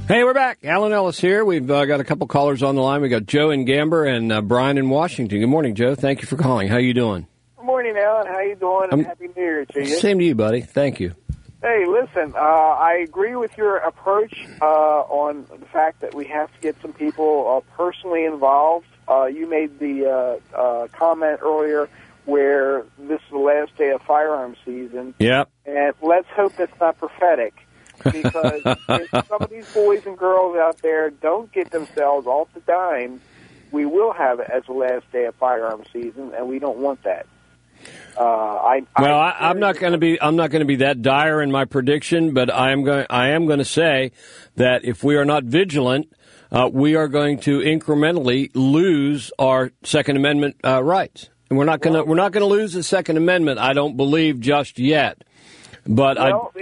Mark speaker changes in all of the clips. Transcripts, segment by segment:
Speaker 1: Hey, we're back. Alan Ellis here. We've got a couple callers on the line. We got Joe in Gamber and Brian in Washington. Good morning, Joe. Thank you for calling. How you doing?
Speaker 2: Good morning, Alan. How you doing? And Happy New Year to you.
Speaker 1: Same to you, buddy. Thank you.
Speaker 2: Hey, listen, I agree with your approach on the fact that we have to get some people personally involved. You made the comment earlier where this is the last day of firearms season.
Speaker 1: Yep.
Speaker 2: And let's hope that's not prophetic. Because if some of these boys and girls out there don't get themselves off the dime, we will have it as the last day of firearms season, and we don't want that. I'm not going to be that dire in my prediction, but I am going to say that if we are not vigilant, we are going to incrementally lose our Second Amendment rights, and we're not going to lose the Second Amendment. I don't believe just yet. But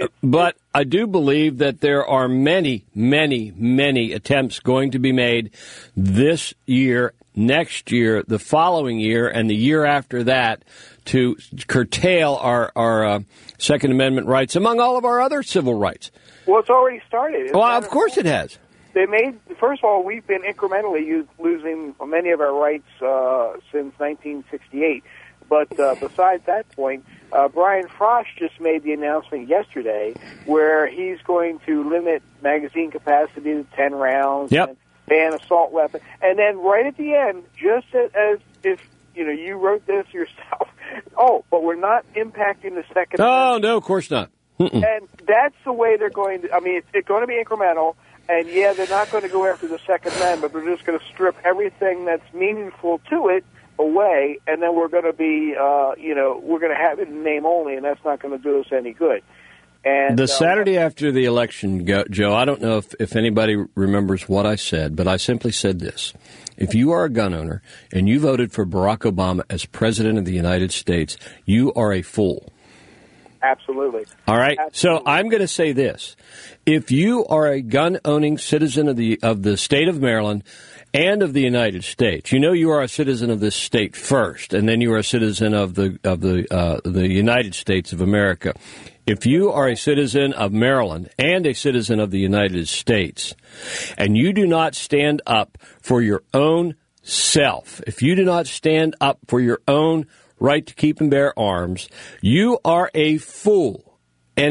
Speaker 2: I do believe that there are many, many, many attempts going to be made this year, next year, the following year, and the year after that to curtail our Second Amendment rights, among all of our other civil rights. Well, it's already started.
Speaker 1: Well, of course it has.
Speaker 2: First of all, we've been incrementally losing many of our rights since 1968. But besides that point, Brian Frost just made the announcement yesterday where he's going to limit magazine capacity to 10 rounds and ban assault weapons. And then right at the end, just as if you wrote this yourself, but we're not impacting the Second Amendment.
Speaker 1: No, of course not.
Speaker 2: And that's the way they're going to, it's going to be incremental. And, they're not going to go after the Second Amendment, but they're just going to strip everything that's meaningful to it away, and then we're going to be, we're going to have it in name only, and that's not going to do us any good. And
Speaker 1: the Saturday after the election, Joe, I don't know if anybody remembers what I said, but I simply said this. If you are a gun owner and you voted for Barack Obama as President of the United States, you are a fool.
Speaker 2: Absolutely.
Speaker 1: All right.
Speaker 2: Absolutely.
Speaker 1: So I'm going to say this. If you are a gun-owning citizen of the state of Maryland and of the United States, you are a citizen of this state first, and then you are a citizen of the United States of America. If you are a citizen of Maryland and a citizen of the United States, and you do not stand up for your own self, if you do not stand up for your own right to keep and bear arms, you are a fool. And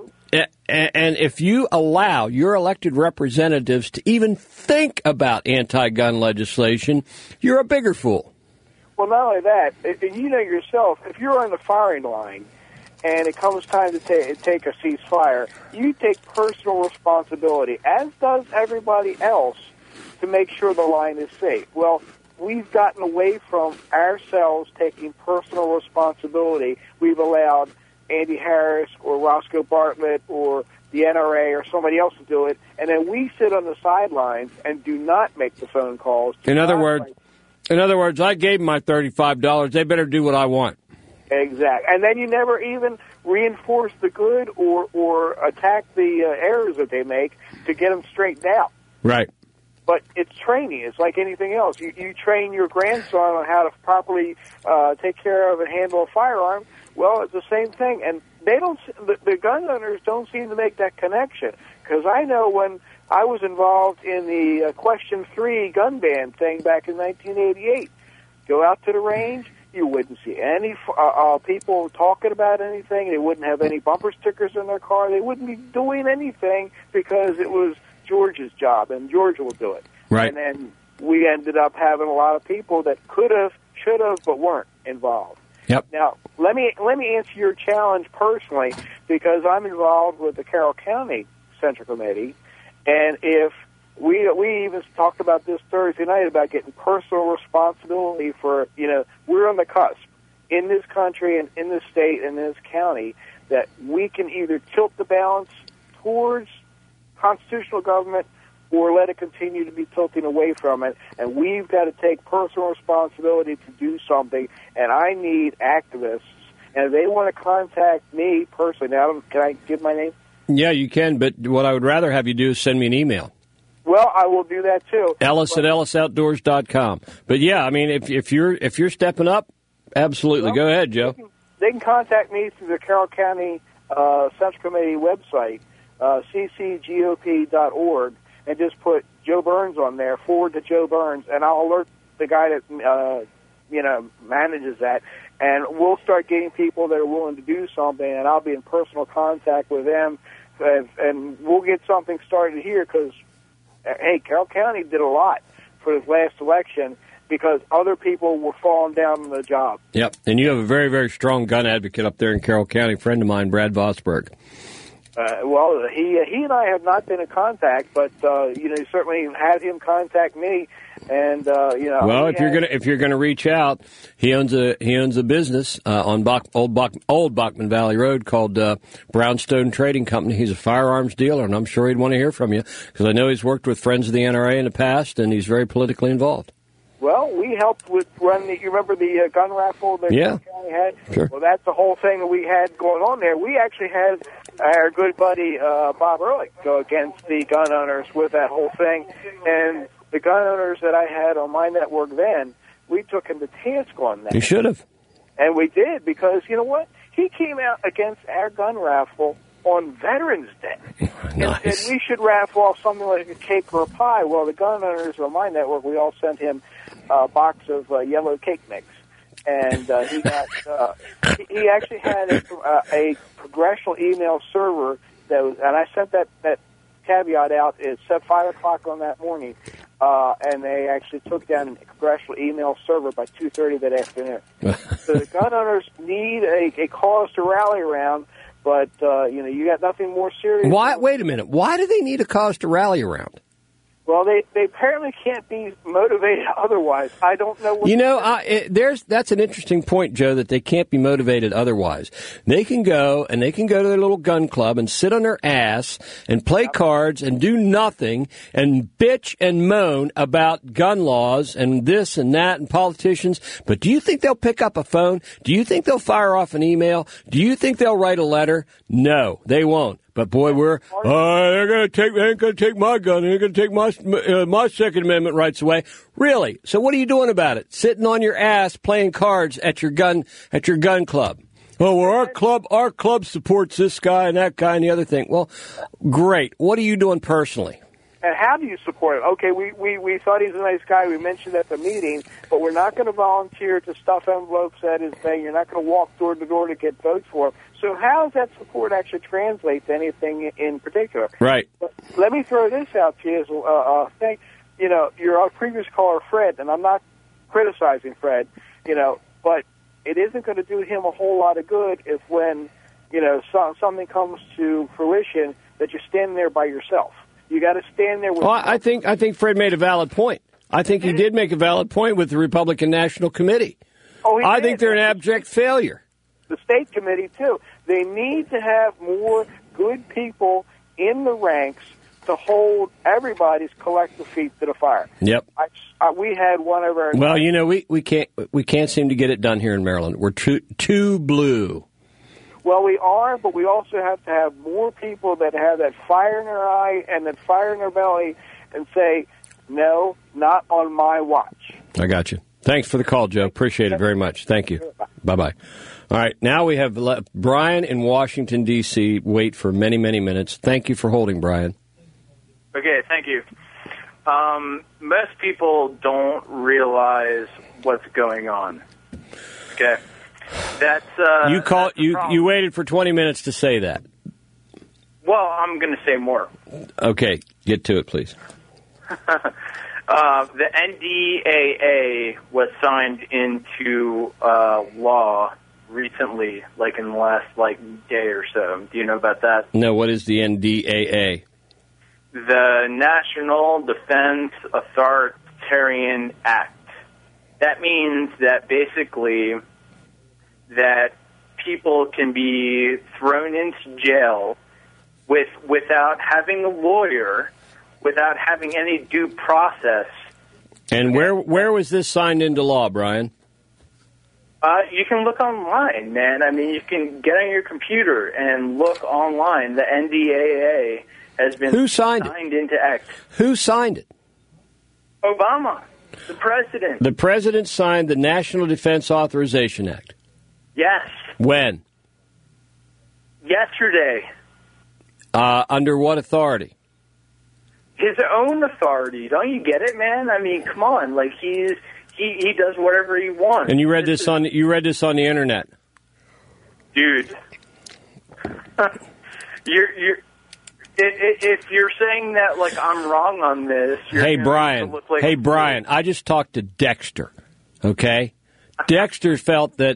Speaker 1: if you allow your elected representatives to even think about anti-gun legislation, you're a bigger fool.
Speaker 2: Well, not only that, you know yourself, if you're on the firing line and it comes time to take a ceasefire, you take personal responsibility, as does everybody else, to make sure the line is safe. Well, we've gotten away from ourselves taking personal responsibility. We've allowed Andy Harris or Roscoe Bartlett or the NRA or somebody else to do it, and then we sit on the sidelines and do not make the phone calls.
Speaker 1: In other words, I gave them my $35. They better do what I want.
Speaker 2: Exactly. And then you never even reinforce the good or attack the errors that they make to get them straightened out.
Speaker 1: Right.
Speaker 2: But it's training. It's like anything else. You train your grandson on how to properly take care of and handle a firearm. Well, it's the same thing. And the gun owners don't seem to make that connection. Because I know when I was involved in the Question 3 gun ban thing back in 1988, go out to the range, you wouldn't see any people talking about anything. They wouldn't have any bumper stickers in their car. They wouldn't be doing anything because it was George's job, and George will do it.
Speaker 1: Right.
Speaker 2: And then we ended up having a lot of people that could have, should have, but weren't involved.
Speaker 1: Yep.
Speaker 2: Now, let me answer your challenge personally, because I'm involved with the Carroll County Central Committee, and if we even talked about this Thursday night about getting personal responsibility for, we're on the cusp in this country and in this state and in this county that we can either tilt the balance towards constitutional government or let it continue to be tilting away from it. And we've got to take personal responsibility to do something. And I need activists. And if they want to contact me personally, now, can I give my name?
Speaker 1: Yeah, you can. But what I would rather have you do is send me an email.
Speaker 2: Well, I will do that too.
Speaker 1: Ellis at ellisoutdoors.com. But yeah, I mean, if you're stepping up, absolutely. Go ahead, Joe.
Speaker 2: They can contact me through the Carroll County Central Committee website, ccgop.org,
Speaker 3: and just put Joe Burns on there, forward to Joe Burns, and I'll alert the guy that manages that, and we'll start getting people that are willing to do something, and I'll be in personal contact with them, and we'll get something started here because, hey, Carroll County did a lot for this last election because other people were falling down on the job.
Speaker 1: Yep, and you have a very, very strong gun advocate up there in Carroll County, friend of mine, Brad Vosberg.
Speaker 3: Well, he and I have not been in contact, but certainly had him contact me, and
Speaker 1: Well, if you're gonna reach out, he owns a business on Old Bachman Valley Road called Brownstone Trading Company. He's a firearms dealer, and I'm sure he'd want to hear from you because I know he's worked with Friends of the NRA in the past, and he's very politically involved.
Speaker 3: Well, we helped you remember the gun raffle that County had?
Speaker 1: Sure.
Speaker 3: Well, that's the whole thing that we had going on there. We actually had our good buddy Bob Ehrlich go against the gun owners with that whole thing. And the gun owners that I had on my network then, we took him to task on that.
Speaker 1: You should have.
Speaker 3: And we did because, you know what? He came out against our gun raffle on Veterans Day.
Speaker 1: Nice.
Speaker 3: And we should raffle off something like a cake or a pie. Well, the gun owners on my network, we all sent him a box of yellow cake mix. And he got he actually had a congressional email server that was, and I sent that caveat out. It said 5 o'clock on that morning, and they actually took down a congressional email server by 2:30 that afternoon. So the gun owners need a cause to rally around, but you got nothing more serious.
Speaker 1: Why? Wait a minute. Why do they need a cause to rally around?
Speaker 3: Well, they apparently can't be motivated otherwise. I don't know what...
Speaker 1: that's an interesting point, Joe, that they can't be motivated otherwise. They can go to their little gun club and sit on their ass and play cards and do nothing and bitch and moan about gun laws and this and that and politicians. But do you think they'll pick up a phone? Do you think they'll fire off an email? Do you think they'll write a letter? No, they won't. But boy, they ain't gonna take my gun. They're gonna take my Second Amendment rights away. Really? So what are you doing about it? Sitting on your ass playing cards at your gun club. Oh, well, our club supports this guy and that guy and the other thing. Well, great. What are you doing personally?
Speaker 3: And how do you support him? Okay, we thought he's a nice guy. We mentioned at the meeting, but we're not going to volunteer to stuff envelopes at his thing. You're not going to walk door to door to get votes for him. So how does that support actually translate to anything in particular?
Speaker 1: Right.
Speaker 3: But let me throw this out to you as a thing. Your previous caller, Fred, and I'm not criticizing Fred, but it isn't going to do him a whole lot of good if when, something comes to fruition that you're standing there by yourself. You got to stand there with...
Speaker 1: Well, I think Fred made a valid point. I think he did make a valid point with the Republican National Committee. I think they're an abject failure.
Speaker 3: The state committee, too. They need to have more good people in the ranks to hold everybody's collective feet to the fire.
Speaker 1: Yep.
Speaker 3: We had one of our...
Speaker 1: Well, we can't seem to get it done here in Maryland. We're too blue.
Speaker 3: Well, we are, but we also have to have more people that have that fire in their eye and that fire in their belly and say, no, not on my watch.
Speaker 1: I got you. Thanks for the call, Joe. Appreciate it very much. Thank you. Bye-bye. All right, now we have Brian in Washington, D.C. wait for many, many minutes. Thank you for holding, Brian.
Speaker 4: Okay, thank you. Most people don't realize what's going on. Okay. That's
Speaker 1: you waited for 20 minutes to say that.
Speaker 4: Well, I'm going to say more.
Speaker 1: Okay, get to it, please.
Speaker 4: The NDAA was signed into law recently, like in the last day or so. Do you know about that?
Speaker 1: No, what is the NDAA?
Speaker 4: The National Defense Authoritarian Act. That means that basically that people can be thrown into jail without having a lawyer, without having any due process.
Speaker 1: And where was this signed into law, Brian?
Speaker 4: You can look online, man. I mean, you can get on your computer and look online. The NDAA has been signed into act.
Speaker 1: Who signed it?
Speaker 4: Obama, the president.
Speaker 1: The president signed the National Defense Authorization Act.
Speaker 4: Yes.
Speaker 1: When?
Speaker 4: Yesterday.
Speaker 1: Under what authority?
Speaker 4: his own authority. Don't you get it, man? I mean, come on. Like, he does whatever he wants.
Speaker 1: And you read this on the internet,
Speaker 4: dude. If you're saying that, like, I'm wrong on this,
Speaker 1: hey Brian, I just talked to Dexter. Okay, Dexter felt that.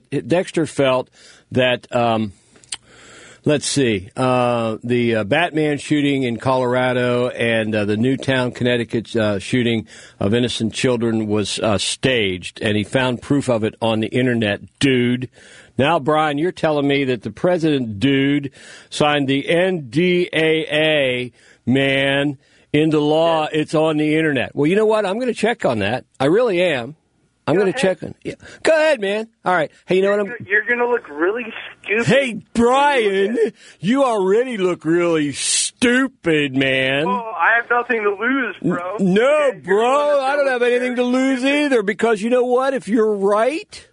Speaker 1: Let's see. The Batman shooting in Colorado and the Newtown, Connecticut shooting of innocent children was staged, and he found proof of it on the internet, dude. Now, Brian, you're telling me that the president, dude, signed the NDAA, man, into law. Yeah. It's on the internet. Well, you know what? I'm going to check on that. I really am. I'm going to check on. Yeah. Go ahead, man. All right. Hey, you know what?
Speaker 4: You're going to look really stupid.
Speaker 1: Hey, Brian, you already look really stupid, man.
Speaker 4: Oh, I have nothing to lose, bro.
Speaker 1: No, bro, I don't have anything to lose either, because you know what? If you're right,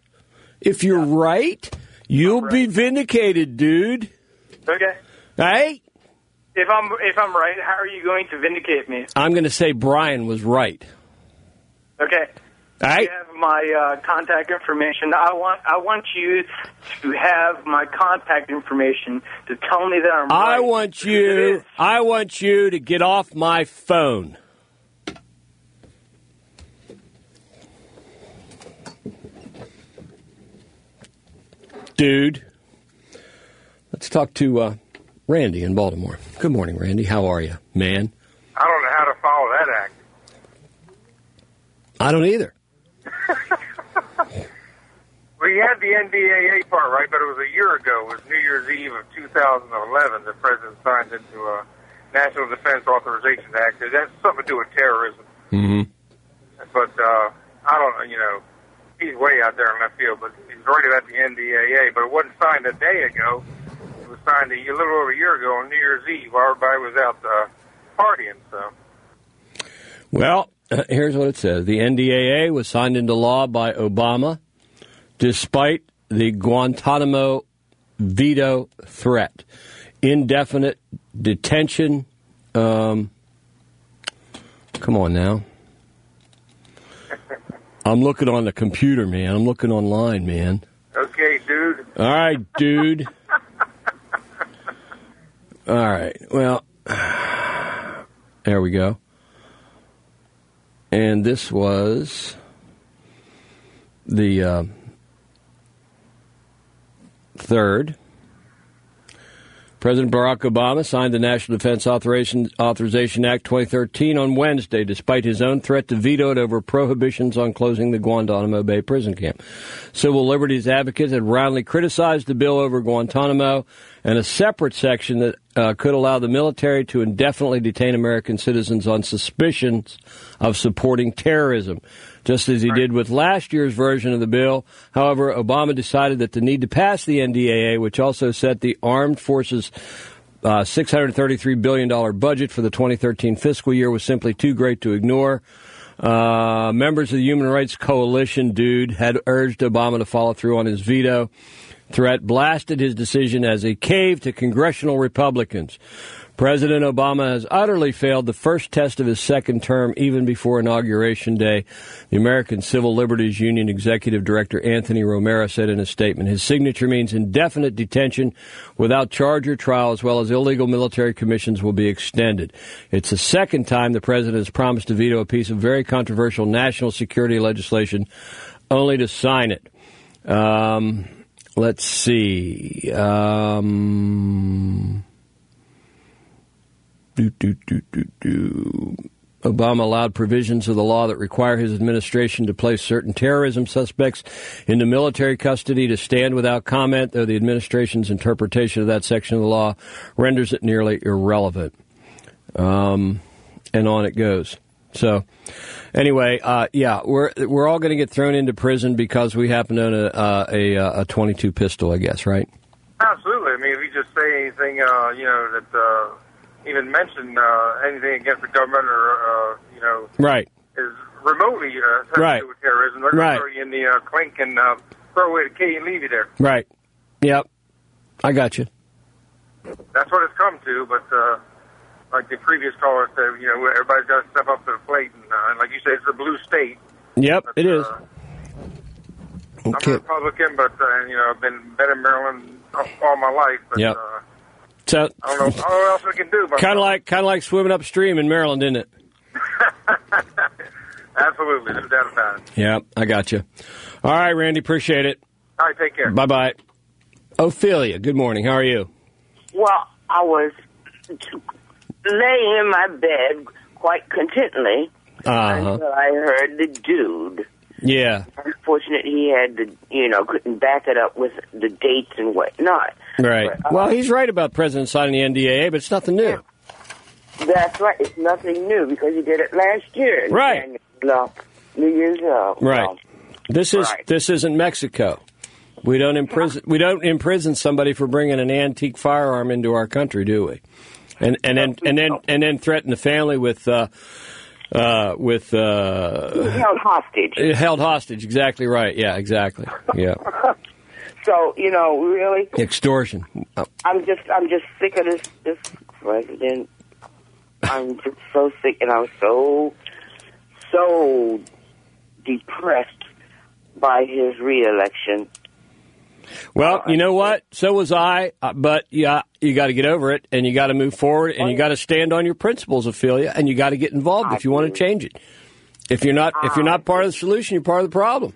Speaker 1: you'll be vindicated, dude.
Speaker 4: Okay.
Speaker 1: Right?
Speaker 4: If I'm right, how are you going to vindicate me?
Speaker 1: I'm going to say Brian was right.
Speaker 4: Okay.
Speaker 1: All right.
Speaker 4: You have my contact information. I want you to have my contact information to tell me that I'm right.
Speaker 1: I want you to get off my phone. Dude. Let's talk to Randy in Baltimore. Good morning, Randy. How are you, man?
Speaker 5: I don't know how to follow that act.
Speaker 1: I don't either.
Speaker 5: Well, you had the NDAA part right, but it was a year ago. It was New Year's Eve of 2011. The president signed into a National Defense Authorization Act. That's something to do with terrorism.
Speaker 1: Mm-hmm.
Speaker 5: But I don't know, he's way out there in left field, but he's right about the NDAA. But it wasn't signed a day ago. It was signed a little over a year ago on New Year's Eve while everybody was out partying. So.
Speaker 1: Well, here's what it says. The NDAA was signed into law by Obama despite the Guantanamo veto threat. Indefinite detention. Come on now. I'm looking on the computer, man. I'm looking online, man.
Speaker 5: Okay, dude.
Speaker 1: All right, dude. All right. Well, there we go. And this was the 3rd. President Barack Obama signed the National Defense Authorization Act 2013 on Wednesday, despite his own threat to veto it over prohibitions on closing the Guantanamo Bay prison camp. Civil liberties advocates had roundly criticized the bill over Guantanamo and a separate section that could allow the military to indefinitely detain American citizens on suspicions of supporting terrorism, just as he did with last year's version of the bill. However, Obama decided that the need to pass the NDAA, which also set the armed forces $633 billion budget for the 2013 fiscal year, was simply too great to ignore. Members of the Human Rights Coalition, dude, had urged Obama to follow through on his veto threat, blasted his decision as a cave to congressional Republicans. President Obama has utterly failed the first test of his second term, even before Inauguration Day, the American Civil Liberties Union Executive Director Anthony Romero said in a statement. His signature means indefinite detention without charge or trial, as well as illegal military commissions will be extended. It's the second time the president has promised to veto a piece of very controversial national security legislation, only to sign it. Let's see. Obama allowed provisions of the law that require his administration to place certain terrorism suspects into military custody to stand without comment, though the administration's interpretation of that section of the law renders it nearly irrelevant. And on it goes. So, anyway, we're all going to get thrown into prison because we happen to own a .22 pistol, I guess, right?
Speaker 5: Absolutely. I mean, if you just say anything, that even mention anything against the government or
Speaker 1: right,
Speaker 5: is remotely has to do with terrorism, they're going to throw you in the clink and throw away the key and leave you there.
Speaker 1: Right. Yep. I got you.
Speaker 5: That's what it's come to, but like the previous caller said, you know, everybody's got to step up to the plate. And like you said, it's a blue state.
Speaker 1: Yep, it is.
Speaker 5: I'm a Republican, but, you know, I've been in Maryland all my life. But,
Speaker 1: yep. So,
Speaker 5: I don't know what else we can do.
Speaker 1: Kind of like swimming upstream in Maryland, isn't it?
Speaker 5: Absolutely, no doubt about it.
Speaker 1: Yeah, I got you. All right, Randy, appreciate it.
Speaker 5: All right, take care.
Speaker 1: Bye-bye. Ophelia, good morning. How are you?
Speaker 6: Well, I was laying in my bed quite contently until I heard the dude.
Speaker 1: Yeah.
Speaker 6: Unfortunately, he had couldn't back it up with the dates and whatnot.
Speaker 1: Right. But, well, he's right about President signing the NDAA, but it's nothing new.
Speaker 6: That's right. It's nothing new because he did it last year.
Speaker 1: Right.
Speaker 6: New Year's Eve.
Speaker 1: Right. This isn't Mexico. We don't imprison somebody for bringing an antique firearm into our country, do we? And then threaten the family with held
Speaker 6: hostage.
Speaker 1: Held hostage, exactly right. Yeah, exactly. Yeah.
Speaker 6: So, really
Speaker 1: extortion.
Speaker 6: I'm just sick of this president. I'm just so sick, and I was so depressed by his re-election.
Speaker 1: Well, you know what? So was I. But yeah, you got to get over it, and you got to move forward, and you got to stand on your principles, Ophelia, and you got to get involved if you want to change it. If you're not part of the solution, you're part of the problem.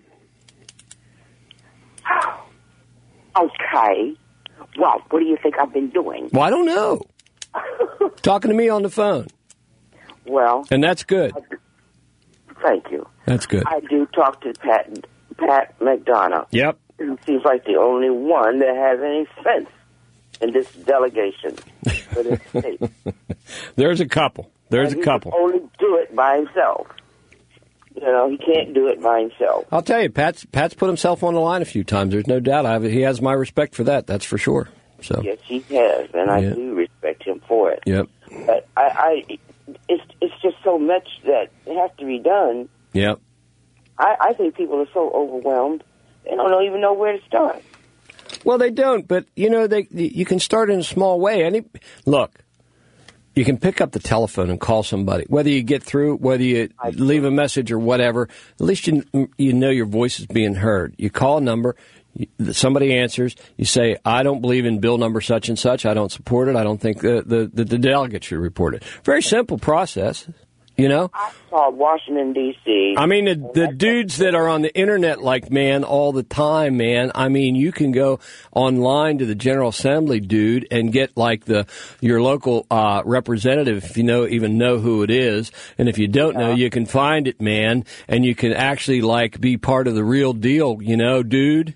Speaker 6: Okay. Well, what do you think I've been doing?
Speaker 1: Well, I don't know. Talking to me on the phone.
Speaker 6: Well,
Speaker 1: and that's good.
Speaker 6: Thank you.
Speaker 1: That's good.
Speaker 6: I do talk to Pat McDonough.
Speaker 1: Yep.
Speaker 6: He seems like the only one that has any sense in this delegation for this state.
Speaker 1: There's a couple.
Speaker 6: He can only do it by himself. He can't do it by himself.
Speaker 1: I'll tell you, Pat's put himself on the line a few times. There's no doubt. He has my respect for that. That's for sure. So
Speaker 6: yes, he has, and I do respect him for it.
Speaker 1: Yep.
Speaker 6: But it's just so much that has to be done.
Speaker 1: Yep.
Speaker 6: I think people are so overwhelmed they don't even know where to start.
Speaker 1: Well, they don't, but you can start in a small way. Look, you can pick up the telephone and call somebody. Whether you get through, whether you leave a message or whatever, at least you know your voice is being heard. You call a number, somebody answers, you say, I don't believe in bill number such and such, I don't support it, I don't think the delegate should report it. Very simple process, I
Speaker 6: called Washington, D.C.
Speaker 1: I mean, the dudes that are on the Internet all the time, man. I mean, you can go online to the General Assembly, dude, and get your local representative if you even know who it is. And if you don't know, you can find it, man, and you can actually be part of the real deal, dude.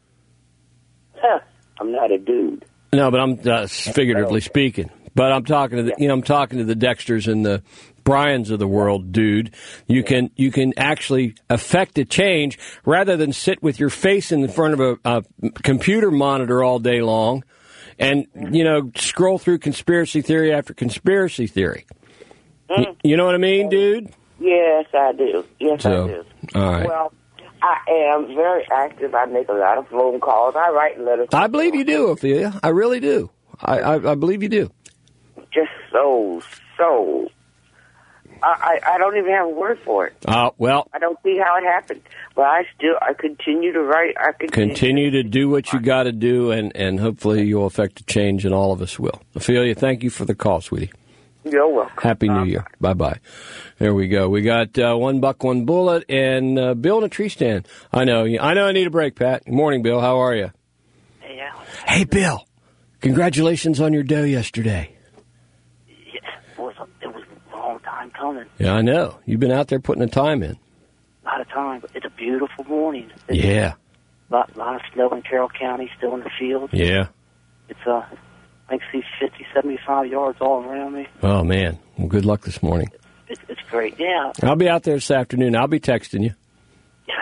Speaker 6: I'm not a dude.
Speaker 1: No, but I'm figuratively speaking. But I'm talking to the Dexters and the Bryans of the world, dude. You can actually affect a change rather than sit with your face in front of a computer monitor all day long and scroll through conspiracy theory after conspiracy theory. You know what I mean, dude?
Speaker 6: Yes, I do. I do.
Speaker 1: All right.
Speaker 6: Well, I am very active. I make a lot of phone calls. I write letters.
Speaker 1: I believe you do, Ophelia. I really do. I believe you do.
Speaker 6: Just so. I don't even have a word for it.
Speaker 1: Well,
Speaker 6: I don't see how it happened. But I continue to write. I
Speaker 1: continue to do what you got to do, and hopefully you'll affect a change, and all of us will. Ophelia, thank you for the call, sweetie.
Speaker 6: You're welcome.
Speaker 1: Happy New Year. Bye-bye. There we go. We got one buck, one bullet, and Bill in a tree stand. I know I need a break, Pat. Good morning, Bill. How are you?
Speaker 7: Yeah.
Speaker 1: Hey, Bill. Congratulations on your dough yesterday.
Speaker 7: It was a long time coming.
Speaker 1: Yeah, I know. You've been out there putting the time in.
Speaker 7: A lot of time. But it's a beautiful morning.
Speaker 1: Yeah.
Speaker 7: A lot of snow in Carroll County, still in the field.
Speaker 1: Yeah.
Speaker 7: It's, I can see 50, 75 yards all around me.
Speaker 1: Oh, man. Well, good luck this morning.
Speaker 7: It's great, yeah.
Speaker 1: I'll be out there this afternoon. I'll be texting you.
Speaker 7: Yeah.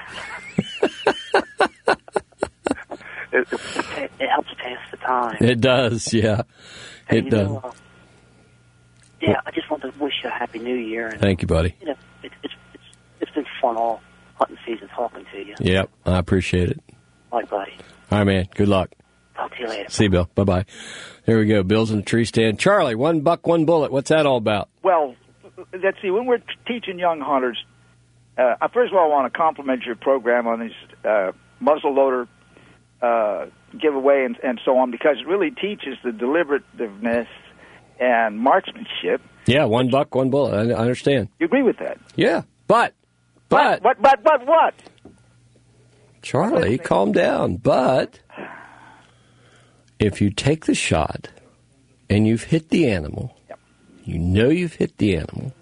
Speaker 7: It helps pass the time.
Speaker 1: It does, yeah. It does.
Speaker 7: Yeah, I just want to wish you a Happy New Year. And,
Speaker 1: thank you, buddy.
Speaker 7: It's been fun all hunting season talking to you.
Speaker 1: Yep, I appreciate it.
Speaker 7: Bye, buddy.
Speaker 1: All right, man. Good luck.
Speaker 7: Talk to you later.
Speaker 1: See you, Bill. Bye-bye. Here we go. Bill's in the tree stand. Charlie, $1 buck, $1 bullet. What's that all about?
Speaker 8: Well, let's see. When we're teaching young hunters, first of all, I want to compliment your program on these muzzleloader giveaway and so on, because it really teaches the deliberativeness and marksmanship.
Speaker 1: Yeah, $1 buck, $1 bullet. I understand.
Speaker 8: You agree with that?
Speaker 1: Yeah, but.
Speaker 8: What?
Speaker 1: Charlie, calm down. But if you take the shot and you've hit the animal,
Speaker 8: yep.
Speaker 1: You know you've hit the animal,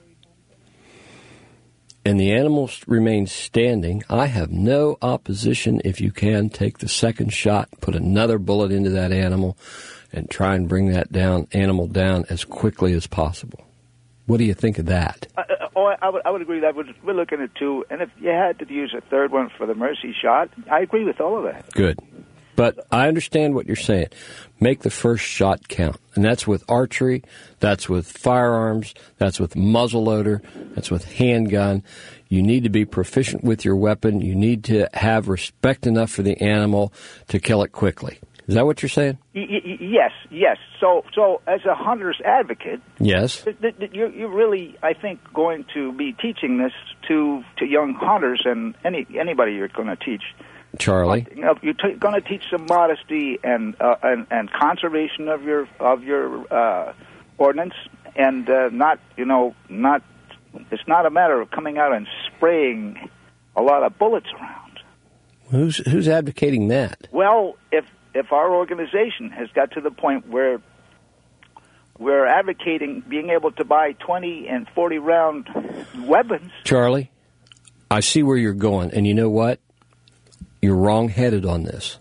Speaker 1: and the animal remains standing, I have no opposition if you can take the second shot, put another bullet into that animal, and try and bring that animal down as quickly as possible. What do you think of that?
Speaker 8: I would agree that we're looking at two, and if you had to use a third one for the mercy shot, I agree with all of that.
Speaker 1: Good. But I understand what you're saying. Make the first shot count. And that's with archery, that's with firearms, that's with muzzleloader, that's with handgun. You need to be proficient with your weapon. You need to have respect enough for the animal to kill it quickly. Is that what you're saying?
Speaker 8: Yes. So as a hunter's advocate,
Speaker 1: yes,
Speaker 8: you're really, I think, going to be teaching this to young hunters and anybody you're going to teach.
Speaker 1: Charlie,
Speaker 8: you're going to teach some modesty and conservation of your ordnance, and not. It's not a matter of coming out and spraying a lot of bullets around.
Speaker 1: Who's advocating that?
Speaker 8: Well, if our organization has got to the point where we're advocating being able to buy 20 and 40 round weapons,
Speaker 1: Charlie, I see where you're going, and you know what? You're wrong-headed on this.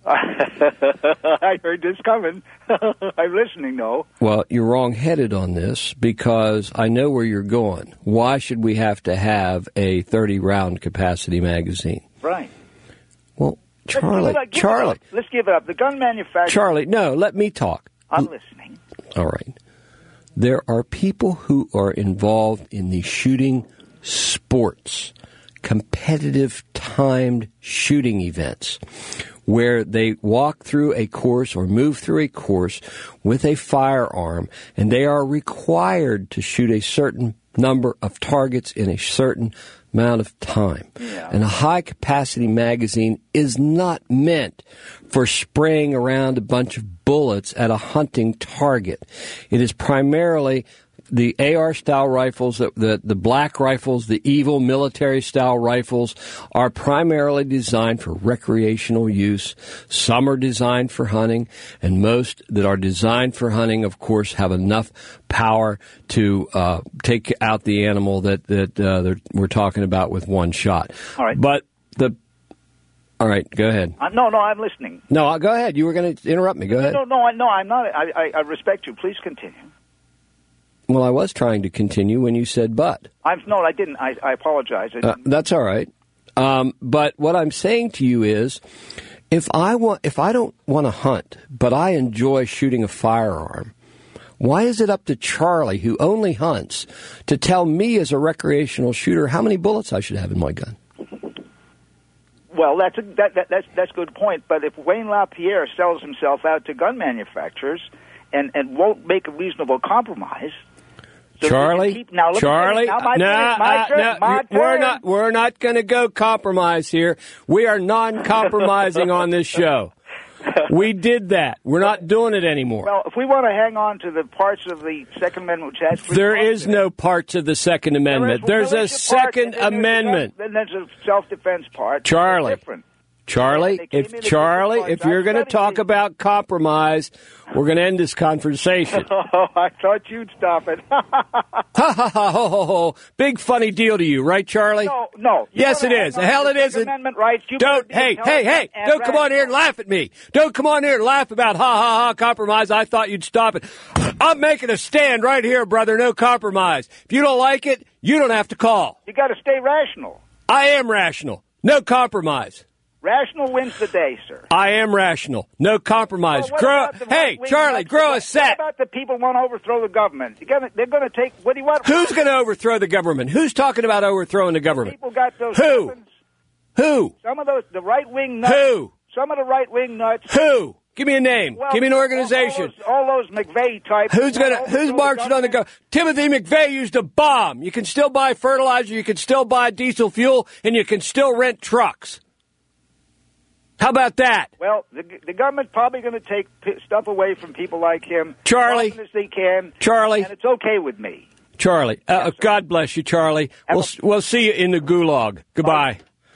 Speaker 8: I heard this coming. I'm listening, though.
Speaker 1: Well, you're wrong-headed on this because I know where you're going. Why should we have to have a 30-round capacity magazine?
Speaker 8: Right.
Speaker 1: Well, Charlie.
Speaker 8: Let's give it up. The gun manufacturer...
Speaker 1: Charlie, no, let me talk.
Speaker 8: I'm listening.
Speaker 1: All right. There are people who are involved in the shooting sports, competitive timed shooting events, where they walk through a course or move through a course with a firearm, and they are required to shoot a certain number of targets in a certain amount of time.
Speaker 8: Yeah.
Speaker 1: And a high-capacity magazine is not meant for spraying around a bunch of bullets at a hunting target. It is primarily the AR-style rifles, the black rifles, the evil military-style rifles are primarily designed for recreational use. Some are designed for hunting, and most that are designed for hunting, of course, have enough power to take out the animal that we're talking about with one shot.
Speaker 8: All right.
Speaker 1: All right, go ahead.
Speaker 8: No, I'm listening.
Speaker 1: No, go ahead. You were going to interrupt me. Go ahead.
Speaker 8: No, I'm not. I respect you. Please continue.
Speaker 1: Well, I was trying to continue when you said but.
Speaker 8: No, I didn't. I apologize.
Speaker 1: That's all right. But what I'm saying to you is, if I don't want to hunt, but I enjoy shooting a firearm, why is it up to Charlie, who only hunts, to tell me as a recreational shooter how many bullets I should have in my gun?
Speaker 8: Well, that's a good point. But if Wayne LaPierre sells himself out to gun manufacturers and won't make a reasonable compromise. So
Speaker 1: Charlie, we're not going to go compromise here. We are non-compromising on this show. We did that. We're not doing it anymore.
Speaker 8: Well, if we want to hang on to the parts of the Second Amendment which has free
Speaker 1: there is no parts of the Second Amendment. There's a Second Amendment.
Speaker 8: Then there's a self-defense part.
Speaker 1: Charlie, if you're going to talk about compromise, we're going to end this conversation.
Speaker 8: Oh, I thought you'd stop it.
Speaker 1: Big funny deal to you, right, Charlie?
Speaker 8: No.
Speaker 1: Yes, it is. The hell it isn't. Don't come on here and laugh at me. Don't come on here and laugh about compromise. I thought you'd stop it. I'm making a stand right here, brother. No compromise. If you don't like it, you don't have to call.
Speaker 8: You got to stay rational.
Speaker 1: I am rational. No compromise.
Speaker 8: Rational wins the day, sir.
Speaker 1: I am rational. No compromise. Charlie, grow a set.
Speaker 8: What about the people who want to overthrow the government? They're going to take... What do you want?
Speaker 1: Who's going to overthrow the government? Who's talking about overthrowing the government?
Speaker 8: People got those...
Speaker 1: Who?
Speaker 8: Some of those... The right-wing nuts...
Speaker 1: Who?
Speaker 8: Some of the right-wing nuts...
Speaker 1: Who?
Speaker 2: Give me a name.
Speaker 8: Well,
Speaker 2: give me an organization.
Speaker 8: All those McVeigh types.
Speaker 2: Who's marching on the go? Timothy McVeigh used a bomb. You can still buy fertilizer, you can still buy diesel fuel, and you can still rent trucks. How about that?
Speaker 8: Well, the government's probably going to take stuff away from people like him.
Speaker 2: Charlie.
Speaker 8: As often as they can.
Speaker 2: Charlie.
Speaker 8: And it's okay with me.
Speaker 2: Charlie.
Speaker 8: Yes,
Speaker 2: God bless you, Charlie. We'll see you in the gulag. Goodbye.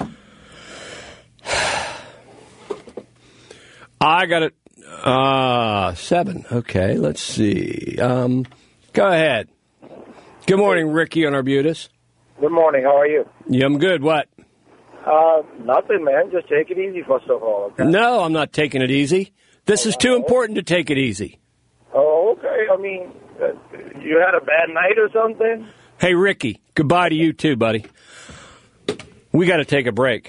Speaker 2: I got it. 7. Okay, let's see. Go ahead. Good morning, Ricky on Arbutus.
Speaker 9: Good morning. How are you?
Speaker 2: Yeah, I'm good. What?
Speaker 9: Nothing, man. Just take it easy first of all. Okay?
Speaker 2: No, I'm not taking it easy. This is too important to take it easy.
Speaker 9: Oh, okay. I mean, you had a bad night or something?
Speaker 2: Hey, Ricky, goodbye to you too, buddy. We got to take a break.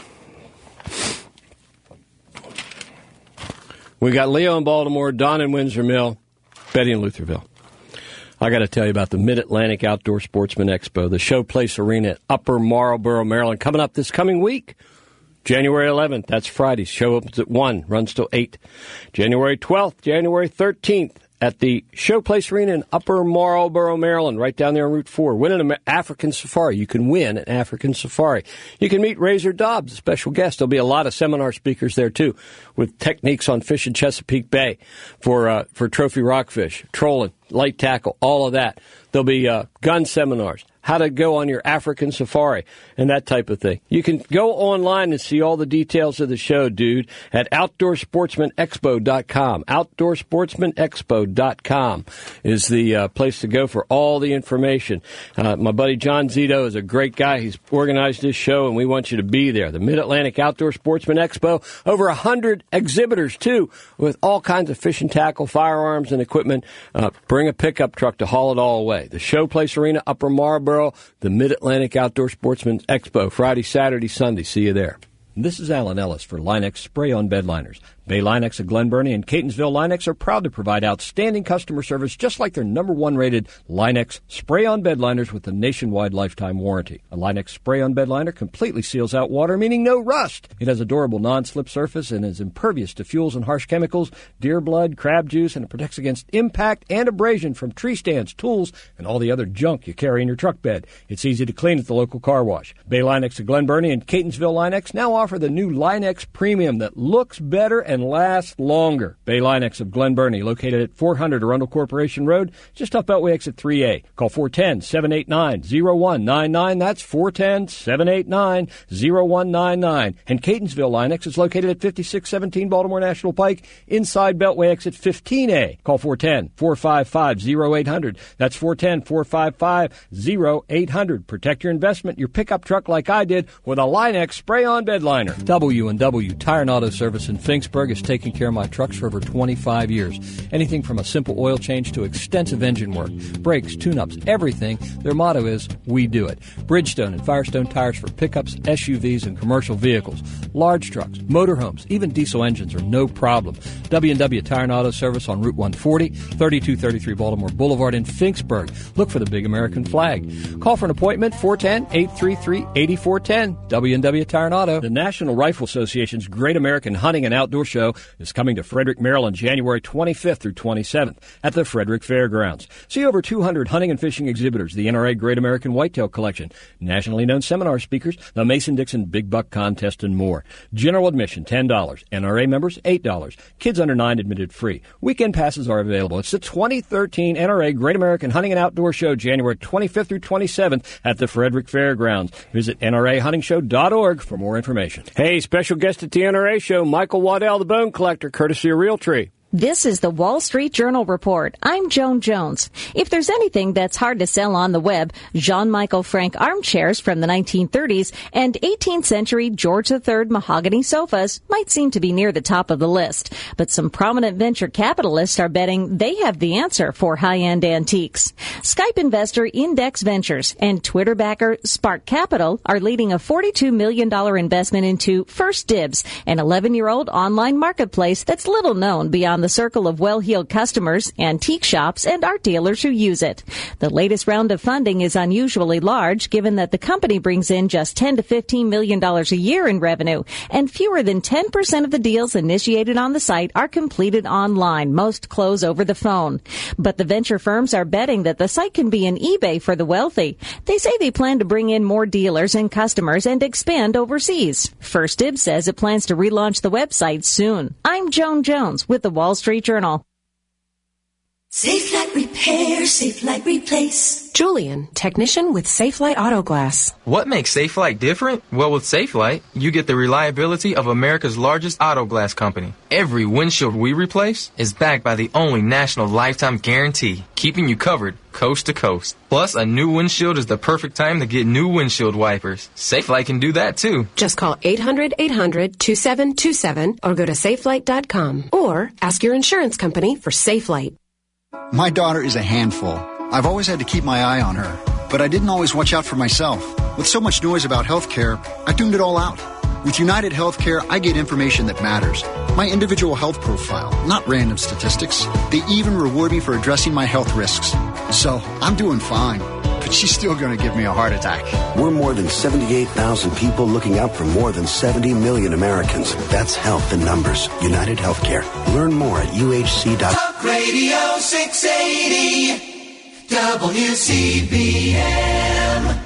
Speaker 2: We got Leo in Baltimore, Don in Windsor Mill, Betty in Lutherville. I got to tell you about the Mid-Atlantic Outdoor Sportsman Expo, the Showplace Arena at Upper Marlboro, Maryland, coming up this coming week. January 11th, that's Friday. Show opens at 1, runs till 8. January 12th, January 13th at the Showplace Arena in Upper Marlboro, Maryland, right down there on Route 4. Win an African safari. You can win an African safari. You can meet Razor Dobbs, a special guest. There'll be a lot of seminar speakers there, too, with techniques on fishing Chesapeake Bay for trophy rockfish, trolling, light tackle, all of that. There'll be gun seminars, how to go on your African safari, and that type of thing. You can go online and see all the details of the show, dude, at OutdoorSportsmanExpo.com. OutdoorSportsmanExpo.com is the place to go for all the information. My buddy John Zito is a great guy. He's organized this show, and we want you to be there. The Mid-Atlantic Outdoor Sportsman Expo, over 100 exhibitors, too, with all kinds of fishing tackle, firearms, and equipment. Bring a pickup truck to haul it all away. The Showplace Arena, Upper Marlboro, the Mid-Atlantic Outdoor Sportsman Expo, Friday, Saturday, Sunday. See you there.
Speaker 10: This is Alan Ellis for Line-X Spray-On Bed Liners. Bay Line-X of Glen Burnie and Catonsville Line-X are proud to provide outstanding customer service just like their #1 rated Line-X Spray-On Bed Liners with a nationwide lifetime warranty. A Line-X Spray-On Bed Liner completely seals out water, meaning no rust. It has a durable non-slip surface and is impervious to fuels and harsh chemicals, deer blood, crab juice, and it protects against impact and abrasion from tree stands, tools, and all the other junk you carry in your truck bed. It's easy to clean at the local car wash. Bay Line-X of Glen Burnie and Catonsville Line-X now offer the new Line-X Premium that looks better and lasts longer. Bay Line-X of Glen Burnie, located at 400 Arundel Corporation Road, just off Beltway exit 3A. Call 410-789-0199. That's 410-789-0199. And Catonsville Line-X is located at 5617 Baltimore National Pike, inside Beltway exit 15A. Call 410-455-0800. That's 410-455-0800. Protect your investment, your pickup truck like I did, with a Line-X Spray-On Bed Liner. W&W Tire and Auto Service in Finksburg is taking care of my trucks for over 25 years. Anything from a simple oil change to extensive engine work, brakes, tune-ups, everything. Their motto is, we do it. Bridgestone and Firestone tires for pickups, SUVs, and commercial vehicles. Large trucks, motorhomes, even diesel engines are no problem. W&W Tire and Auto Service on Route 140, 3233 Baltimore Boulevard in Finksburg. Look for the big American flag. Call for an appointment, 410-833-8410. W&W Tire and Auto. The National Rifle Association's Great American Hunting and Outdoor Show is coming to Frederick, Maryland, January 25th through 27th at the Frederick Fairgrounds. See over 200 hunting and fishing exhibitors, the NRA Great American Whitetail Collection, nationally known seminar speakers, the Mason-Dixon Big Buck Contest, and more. General admission, $10. NRA members, $8. Kids under 9 admitted free. Weekend passes are available. It's the 2013 NRA Great American Hunting and Outdoor Show, January 25th through 27th at the Frederick Fairgrounds. Visit NRAHuntingShow.org for more information.
Speaker 2: Hey, special guest at the NRA show, Michael Waddell, the Bone Collector, courtesy of Realtree.
Speaker 11: This is the Wall Street Journal Report. I'm Joan Jones. If there's anything that's hard to sell on the web, Jean-Michel Frank armchairs from the 1930s and 18th century George III mahogany sofas might seem to be near the top of the list. But some prominent venture capitalists are betting they have the answer for high-end antiques. Skype investor Index Ventures and Twitter backer Spark Capital are leading a $42 million investment into First Dibs, an 11-year-old online marketplace that's little known beyond the circle of well-heeled customers, antique shops, and art dealers who use it. The latest round of funding is unusually large, given that the company brings in just $10 to $15 million a year in revenue, and fewer than 10% of the deals initiated on the site are completed online. Most close over the phone. But the venture firms are betting that the site can be an eBay for the wealthy. They say they plan to bring in more dealers and customers and expand overseas. First Dibs says it plans to relaunch the website soon. I'm Joan Jones with the Wall Street Journal.
Speaker 12: Safelite Repair, Safelite Replace.
Speaker 13: Julian, technician with Safelite Auto Glass.
Speaker 14: What makes Safelite different? Well, with Safelite, you get the reliability of America's largest auto glass company. Every windshield we replace is backed by the only national lifetime guarantee, keeping you covered coast to coast. Plus, a new windshield is the perfect time to get new windshield wipers. Safelite can do that, too.
Speaker 13: Just call 800-800-2727 or go to safelite.com or ask your insurance company for Safelite.
Speaker 15: My daughter is a handful. I've always had to keep my eye on her, but I didn't always watch out for myself. With so much noise about healthcare, I tuned it all out. With United Healthcare, I get information that matters. My individual health profile, not random statistics. They even reward me for addressing my health risks. So, I'm doing fine. But she's still going to give me a heart attack.
Speaker 16: We're more than 78,000 people looking out for more than 70 million Americans. That's health in numbers. United Healthcare. Learn more at uhc.com.
Speaker 12: Talk Radio 680 WCBM.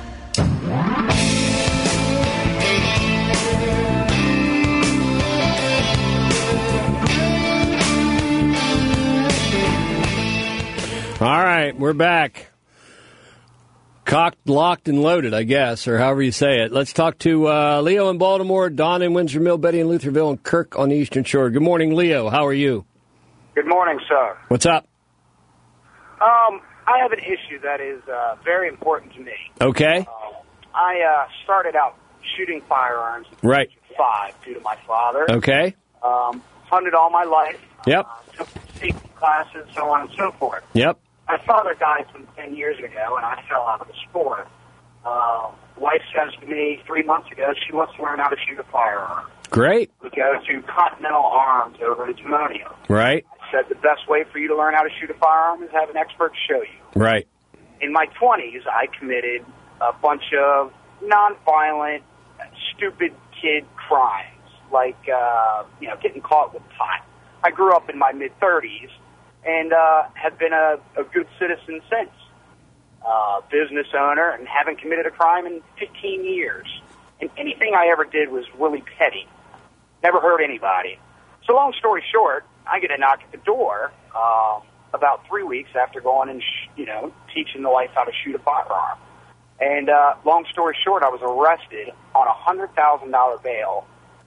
Speaker 2: All right, we're back. Cocked, locked, and loaded, I guess, or however you say it. Let's talk to Leo in Baltimore, Don in Windsor Mill, Betty in Lutherville, and Kirk on the Eastern Shore. Good morning, Leo. How are you?
Speaker 17: Good morning, sir.
Speaker 2: What's up?
Speaker 17: I have an issue that is very important to me.
Speaker 2: Okay.
Speaker 17: I started out shooting firearms at the age of 5 due to my father.
Speaker 2: Okay.
Speaker 17: Hunted all my life.
Speaker 2: Yep.
Speaker 17: Took safety classes, so on and so forth.
Speaker 2: Yep.
Speaker 17: My father died some 10 years ago, and I fell out of the sport. Wife says to me 3 months ago she wants to learn how to shoot a firearm.
Speaker 2: Great.
Speaker 17: We go to Continental Arms over in Timonium.
Speaker 2: Right.
Speaker 17: I said the best way for you to learn how to shoot a firearm is have an expert show you.
Speaker 2: Right.
Speaker 17: In my 20s, I committed a bunch of nonviolent, stupid kid crimes, like getting caught with pot. I grew up in my mid-30s and have been a good citizen since. Business owner and haven't committed a crime in 15 years. And anything I ever did was really petty. Never hurt anybody. So long story short, I get a knock at the door about 3 weeks after going and, teaching the wife how to shoot a firearm. And long story short, I was arrested on a $100,000 bail.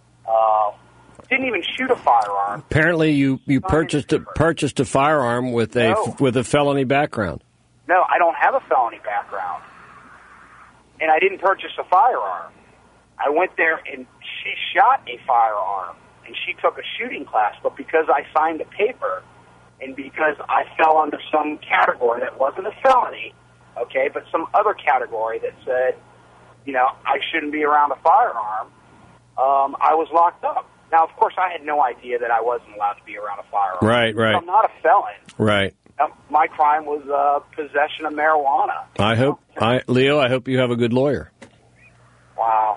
Speaker 17: Didn't even shoot a firearm.
Speaker 2: Apparently, you purchased a firearm with a felony background.
Speaker 17: No, I don't have a felony background, and I didn't purchase a firearm. I went there and she shot a firearm, and she took a shooting class. But because I signed a paper, and because I fell under some category that wasn't a felony, okay, but some other category that said, I shouldn't be around a firearm, I was locked up. Now, of course, I had no idea that I wasn't allowed to be around a firearm.
Speaker 2: Right.
Speaker 17: I'm not a felon.
Speaker 2: Right.
Speaker 17: My crime was possession of marijuana.
Speaker 2: Leo, I hope you have a good lawyer.
Speaker 17: Wow.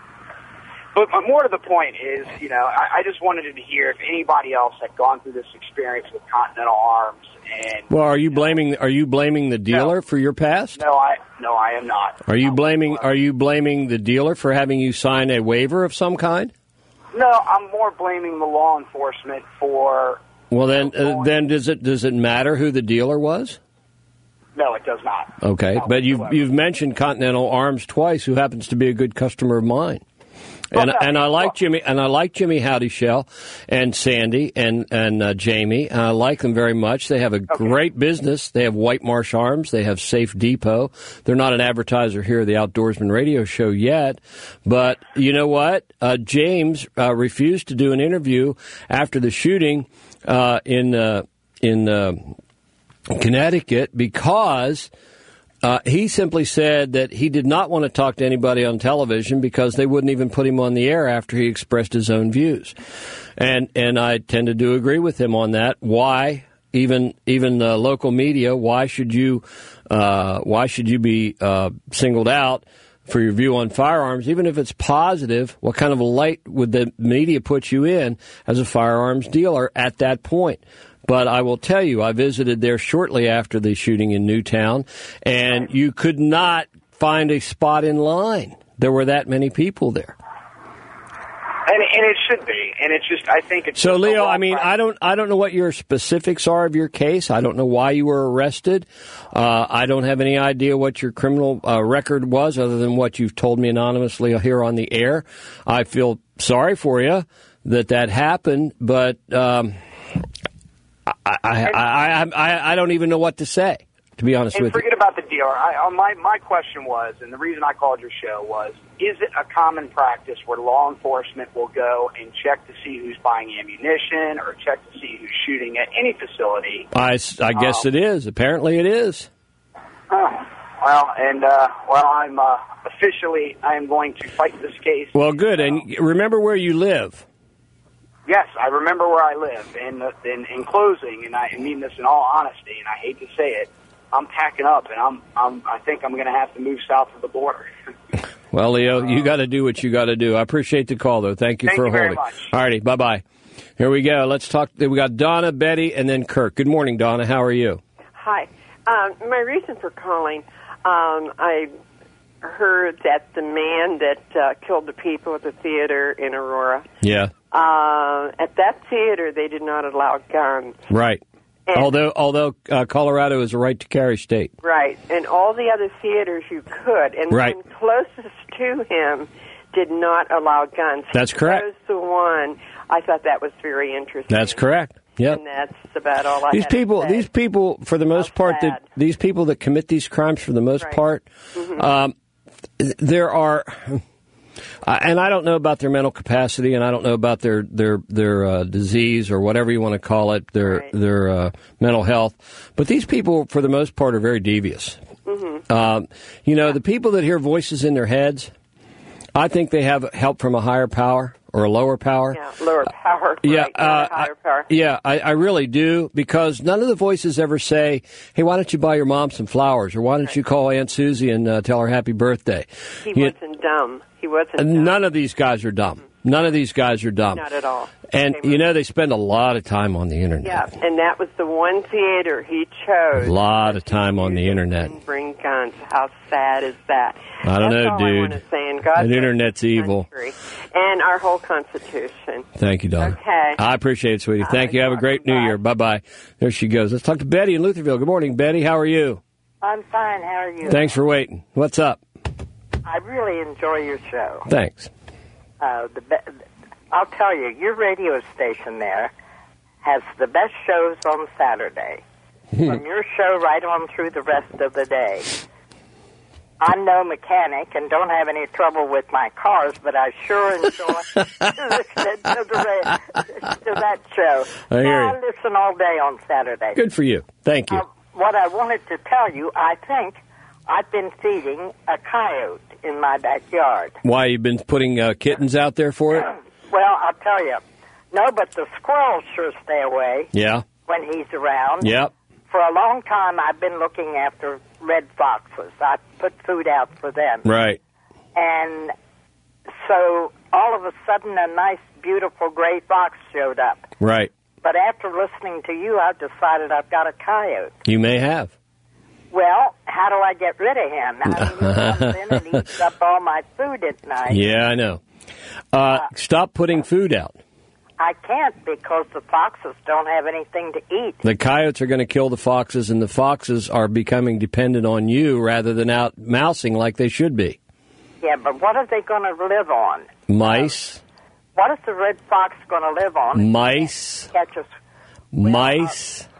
Speaker 17: But more to the point is, I just wanted to hear if anybody else had gone through this experience with Continental Arms. And
Speaker 2: well, are you blaming the dealer for your past?
Speaker 17: No, I am not.
Speaker 2: Are you blaming the dealer for having you sign a waiver of some kind?
Speaker 17: No, I'm more blaming the law enforcement for.
Speaker 2: Well, then does it matter who the dealer was?
Speaker 17: No, it does not.
Speaker 2: Okay,
Speaker 17: no,
Speaker 2: but you've mentioned Continental Arms twice, who happens to be a good customer of mine. And I like Jimmy Howdy Shell and Sandy and Jamie. I like them very much. They have a great business. They have White Marsh Arms. They have Safe Depot. They're not an advertiser here at the Outdoorsman Radio Show yet, but you know what? James refused to do an interview after the shooting in Connecticut because He simply said that he did not want to talk to anybody on television because they wouldn't even put him on the air after he expressed his own views. And I tended to agree with him on that. Why? Even the local media, why should you be singled out for your view on firearms? Even if it's positive, what kind of a light would the media put you in as a firearms dealer at that point? But I will tell you, I visited there shortly after the shooting in Newtown, and you could not find a spot in line. There were that many people there.
Speaker 17: And it should be. And it's just, I think it's...
Speaker 2: So, Leo, I mean, I don't know what your specifics are of your case. I don't know why you were arrested. I don't have any idea what your criminal record was other than what you've told me anonymously here on the air. I feel sorry for you that happened, but... I don't even know what to say, to be honest with you.
Speaker 17: Forget about the dealer. My question was, and the reason I called your show was, is it a common practice where law enforcement will go and check to see who's buying ammunition or check to see who's shooting at any facility?
Speaker 2: I guess it is. Apparently it is.
Speaker 17: I'm officially, I am going to fight this case.
Speaker 2: Well, good. And remember where you live.
Speaker 17: Yes, I remember where I live. And in closing, and I mean this in all honesty, and I hate to say it, I'm packing up, and I think I'm going to have to move south of the border.
Speaker 2: Well, Leo, you got to do what you got to do. I appreciate the call, though. Thank you for holding.
Speaker 17: Very much.
Speaker 2: All righty, bye-bye. Here we go. Let's talk. We got Donna, Betty, and then Kirk. Good morning, Donna. How are you?
Speaker 18: Hi. My reason for calling, I heard that the man that killed the people at the theater in Aurora.
Speaker 2: Yeah.
Speaker 18: At that theater, they did not allow guns.
Speaker 2: Right.
Speaker 18: And
Speaker 2: although Colorado is a right-to-carry state.
Speaker 18: Right. And all the other theaters you could. And
Speaker 2: right.
Speaker 18: the one closest to him did not allow guns.
Speaker 2: That's correct.
Speaker 18: He chose the one. I thought that was very interesting.
Speaker 2: That's correct. Yep.
Speaker 18: And that's about all I
Speaker 2: These
Speaker 18: had to say.
Speaker 2: These people, for the most part, these people that commit these crimes, for the most part, there are... and I don't know about their mental capacity, and I don't know about their disease or whatever you want to call it, their mental health. But these people, for the most part, are very devious. The people that hear voices in their heads, I think they have help from a higher power or a lower power.
Speaker 18: Yeah, lower power. Right, higher power.
Speaker 2: Yeah, I really do, because none of the voices ever say, hey, why don't you buy your mom some flowers, or why don't you call Aunt Susie and tell her happy birthday?
Speaker 18: He wasn't dumb. He wasn't dumb.
Speaker 2: None of these guys are dumb. None of these guys are dumb.
Speaker 18: Not at all.
Speaker 2: And, they spend a lot of time on the Internet.
Speaker 18: Yeah, and that was the one theater he chose.
Speaker 2: A lot of time on the Internet.
Speaker 18: And bring guns. How sad is that?
Speaker 2: I don't know, dude.
Speaker 18: I want to say. And God
Speaker 2: the Internet's evil.
Speaker 18: And our whole Constitution.
Speaker 2: Thank you, Donna.
Speaker 18: Okay.
Speaker 2: I appreciate it, sweetie. Thank you. Have a great New Year. Bye-bye. There she goes. Let's talk to Betty in Lutherville. Good morning, Betty. How are you?
Speaker 19: I'm fine. How are you?
Speaker 2: Thanks for waiting. What's up?
Speaker 19: I really enjoy your show.
Speaker 2: Thanks.
Speaker 19: I'll tell you, your radio station there has the best shows on Saturday. From your show right on through the rest of the day. I'm no mechanic and don't have any trouble with my cars, but I sure enjoy listening to that show.
Speaker 2: I hear you.
Speaker 19: I listen all day on Saturday.
Speaker 2: Good for you. Thank you.
Speaker 19: What I wanted to tell you, I think I've been feeding a coyote in my backyard.
Speaker 2: Why, you've been putting kittens out there for it?
Speaker 19: Well, I'll tell you. No, but the squirrels sure stay away.
Speaker 2: Yeah.
Speaker 19: When he's around.
Speaker 2: Yep.
Speaker 19: For a long time, I've been looking after red foxes. I put food out for them.
Speaker 2: Right.
Speaker 19: And so all of a sudden, a nice, beautiful gray fox showed up.
Speaker 2: Right.
Speaker 19: But after listening to you, I've decided I've got a coyote.
Speaker 2: You may have.
Speaker 19: Well, how do I get rid of him? I mean, he comes in and eats up all my food at night.
Speaker 2: Yeah, I know. Stop putting food out.
Speaker 19: I can't, because the foxes don't have anything to eat.
Speaker 2: The coyotes are going to kill the foxes, and the foxes are becoming dependent on you rather than out mousing like they should be.
Speaker 19: Yeah, but what are they going to live on?
Speaker 2: Mice.
Speaker 19: What is the red fox going to live on?
Speaker 2: Mice.
Speaker 19: Catch us.
Speaker 2: Mice.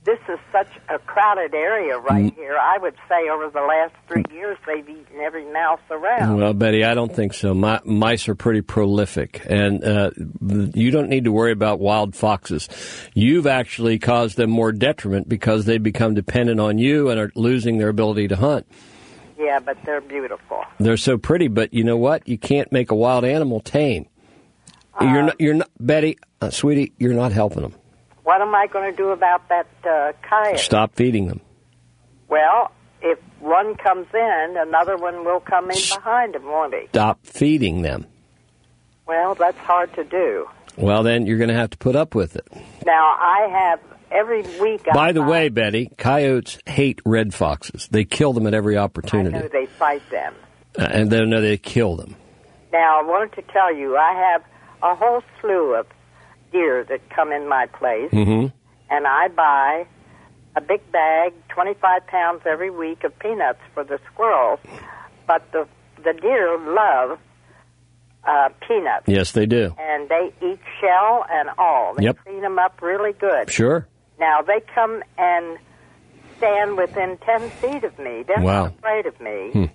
Speaker 19: this is such a crowded area right here. I would say over the last 3 years, they've eaten every mouse around.
Speaker 2: Well, Betty, I don't think so. Mice are pretty prolific, and you don't need to worry about wild foxes. You've actually caused them more detriment because they become dependent on you and are losing their ability to hunt.
Speaker 19: Yeah, but they're beautiful.
Speaker 2: They're so pretty, but you know what? You can't make a wild animal tame. You're not, Betty, sweetie, you're not helping them.
Speaker 19: What am I going to do about that coyote?
Speaker 2: Stop feeding them.
Speaker 19: Well, if one comes in, another one will come in behind him, won't he?
Speaker 2: Stop feeding them.
Speaker 19: Well, that's hard to do.
Speaker 2: Well, then you're going to have to put up with it.
Speaker 19: Now, I have every week...
Speaker 2: By the way, Betty, coyotes hate red foxes. They kill them at every opportunity.
Speaker 19: I know they fight them.
Speaker 2: And they kill them.
Speaker 19: Now, I wanted to tell you, I have a whole slew of deer that come in my place, and I buy a big bag, 25 pounds every week of peanuts for the squirrels. But the deer love peanuts.
Speaker 2: Yes, they do.
Speaker 19: And they eat shell and all. They clean them up really good.
Speaker 2: Sure.
Speaker 19: Now, they come and stand within 10 feet of me. They're not afraid of me.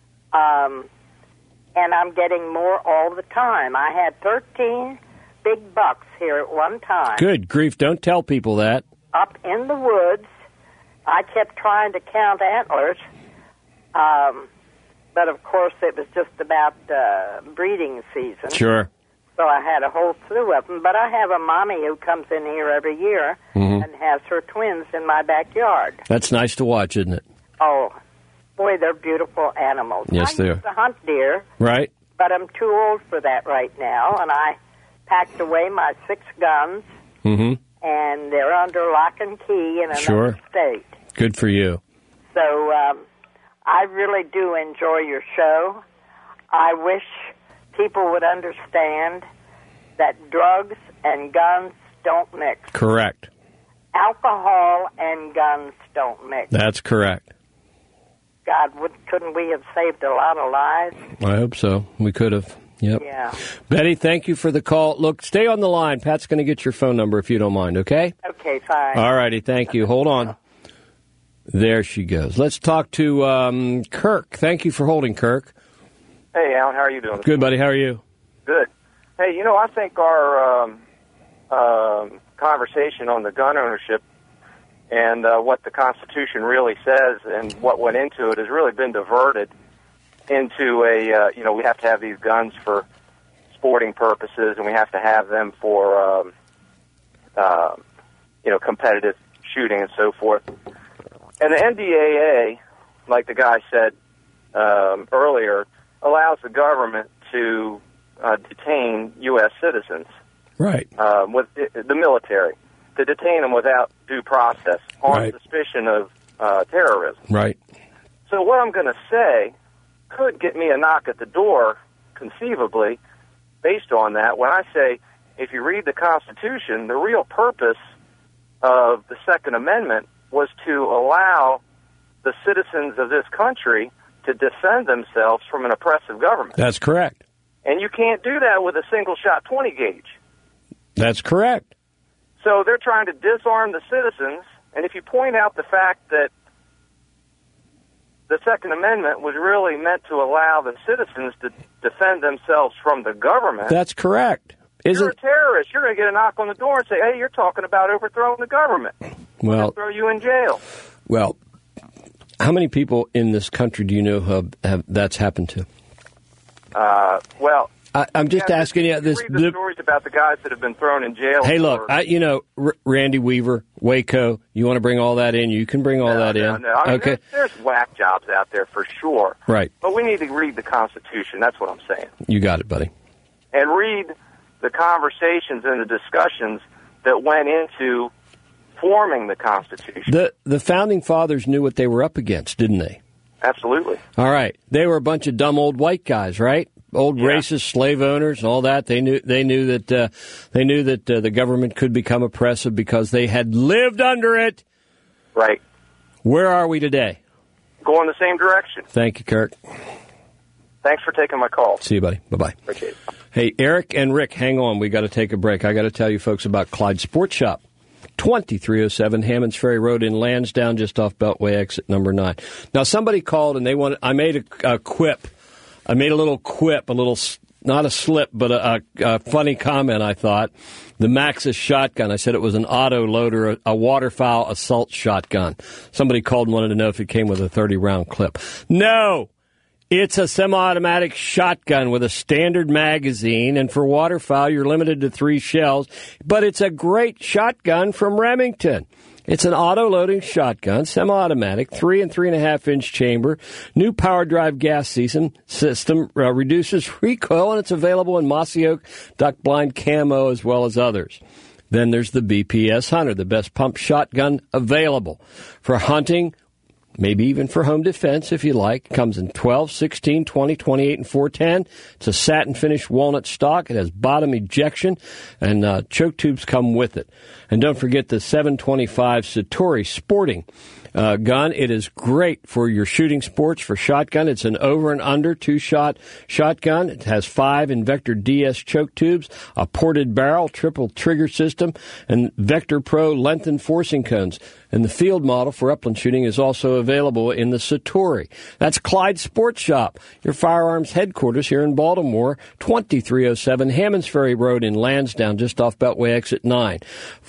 Speaker 19: And I'm getting more all the time. I had 13 big bucks here at one time.
Speaker 2: Good grief, don't tell people that.
Speaker 19: Up in the woods. I kept trying to count antlers. But, of course, it was just about breeding season.
Speaker 2: Sure.
Speaker 19: So I had a whole slew of them. But I have a mommy who comes in here every year and has her twins in my backyard.
Speaker 2: That's nice to watch, isn't it?
Speaker 19: Oh, boy, they're beautiful animals.
Speaker 2: Yes, they are.
Speaker 19: I used to hunt deer.
Speaker 2: Right.
Speaker 19: But I'm too old for that right now, and I packed away my 6 guns, and they're under lock and key in another state.
Speaker 2: Good for you.
Speaker 19: So I really do enjoy your show. I wish people would understand that drugs and guns don't mix.
Speaker 2: Correct.
Speaker 19: Alcohol and guns don't mix.
Speaker 2: That's correct.
Speaker 19: God, couldn't we have saved a lot of lives?
Speaker 2: I hope so. We could have. Yep.
Speaker 19: Yeah.
Speaker 2: Betty, thank you for the call. Look, stay on the line. Pat's going to get your phone number if you don't mind, okay?
Speaker 19: Okay, fine.
Speaker 2: All righty, thank you. Hold on. There she goes. Let's talk to Kirk. Thank you for holding, Kirk.
Speaker 9: Hey, Alan, how are you doing?
Speaker 2: Good, buddy. How are you?
Speaker 9: Good. Hey, I think our conversation on the gun ownership and what the Constitution really says and what went into it has really been diverted into we have to have these guns for sporting purposes and we have to have them for, competitive shooting and so forth. And the NDAA, like the guy said earlier, allows the government to detain U.S. citizens.
Speaker 2: Right.
Speaker 9: With the military, to detain them without due process on suspicion of terrorism.
Speaker 2: Right.
Speaker 9: So what I'm going to say could get me a knock at the door, conceivably, based on that, when I say, if you read the Constitution, the real purpose of the Second Amendment was to allow the citizens of this country to defend themselves from an oppressive government.
Speaker 2: That's correct.
Speaker 9: And you can't do that with a single-shot 20 gauge.
Speaker 2: That's correct.
Speaker 9: So they're trying to disarm the citizens, and if you point out the fact that the Second Amendment was really meant to allow the citizens to defend themselves from the government.
Speaker 2: That's correct.
Speaker 9: You're a terrorist. You're going to get a knock on the door and say, hey, you're talking about overthrowing the government.
Speaker 2: Well,
Speaker 9: throw you in jail.
Speaker 2: Well, how many people in this country do you know have that's happened to? I'm just asking you this.
Speaker 9: Read the stories about the guys that have been thrown in jail.
Speaker 2: Hey, look, Randy Weaver, Waco. You want to bring all that in? You can bring all that in.
Speaker 9: No. I mean,
Speaker 2: okay.
Speaker 9: There's whack jobs out there for sure.
Speaker 2: Right.
Speaker 9: But we need to read the Constitution. That's what I'm saying.
Speaker 2: You got it, buddy.
Speaker 9: And read the conversations and the discussions that went into forming the Constitution.
Speaker 2: The Founding Fathers knew what they were up against, didn't they?
Speaker 9: Absolutely.
Speaker 2: All right. They were a bunch of dumb old white guys, right? Old racist slave owners and all that. They knew that the government could become oppressive because they had lived under it.
Speaker 9: Right.
Speaker 2: Where are we today?
Speaker 9: Going the same direction.
Speaker 2: Thank you, Kirk.
Speaker 9: Thanks for taking my call.
Speaker 2: See you, buddy. Bye-bye.
Speaker 9: Appreciate it.
Speaker 2: Hey, Eric and Rick, hang on. We got to take a break. I got to tell you folks about Clyde Sports Shop. 2307 Hammonds Ferry Road in Lansdowne, just off Beltway exit number 9. Now, somebody called and I made a quip. I made a little quip, not a slip, but a funny comment, I thought. The Maxus shotgun, I said it was an auto loader, a waterfowl assault shotgun. Somebody called and wanted to know if it came with a 30-round clip. No! It's a semi-automatic shotgun with a standard magazine, and for waterfowl, you're limited to 3 shells. But it's a great shotgun from Remington. It's an auto-loading shotgun, semi-automatic, 3 and 3.5-inch chamber, new power drive gas system, reduces recoil, and it's available in mossy oak, duck blind camo, as well as others. Then there's the BPS Hunter, the best pump shotgun available for hunting, maybe even for home defense if you like. It comes in 12, 16, 20, 28, and 410. It's a satin-finished walnut stock. It has bottom ejection, and choke tubes come with it. And don't forget the 725 Satori Sporting gun. It is great for your shooting sports for shotgun. It's an over and under 2-shot shotgun. It has 5 Invector DS choke tubes, a ported barrel, triple trigger system, and Vector Pro lengthened forcing cones. And the field model for upland shooting is also available in the Satori. That's Clyde Sports Shop, your firearms headquarters here in Baltimore, 2307 Hammonds Ferry Road in Lansdowne, just off Beltway exit 9.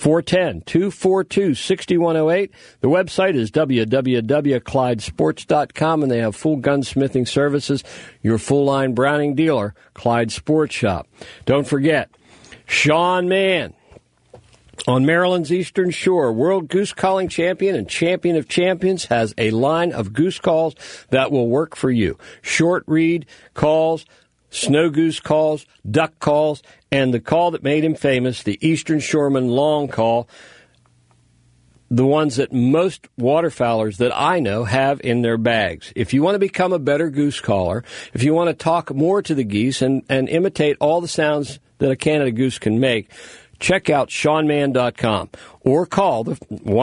Speaker 2: 410-242-6108. The website is www.clydesports.com, and they have full gunsmithing services. Your full-line Browning dealer, Clyde Sports Shop. Don't forget, Sean Mann, on Maryland's Eastern Shore, world goose calling champion and champion of champions, has a line of goose calls that will work for you. Short reed calls, snow goose calls, duck calls, and the call that made him famous, the Eastern Shoreman long call, the ones that most waterfowlers that I know have in their bags. If you want to become a better goose caller, if you want to talk more to the geese and imitate all the sounds that a Canada goose can make, check out SeanMann.com or call the